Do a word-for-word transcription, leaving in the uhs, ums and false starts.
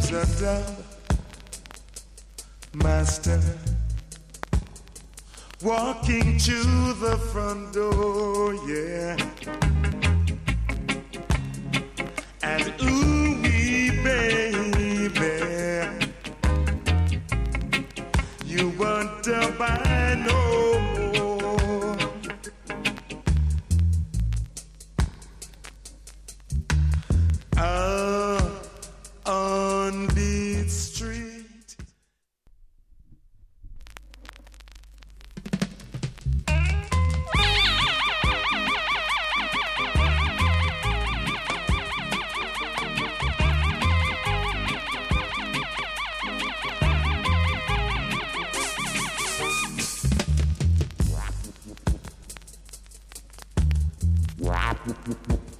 a dub master walking to the front door, yeah. And ooh wee baby, you want to buy no more. Out on Beat Street. Wow.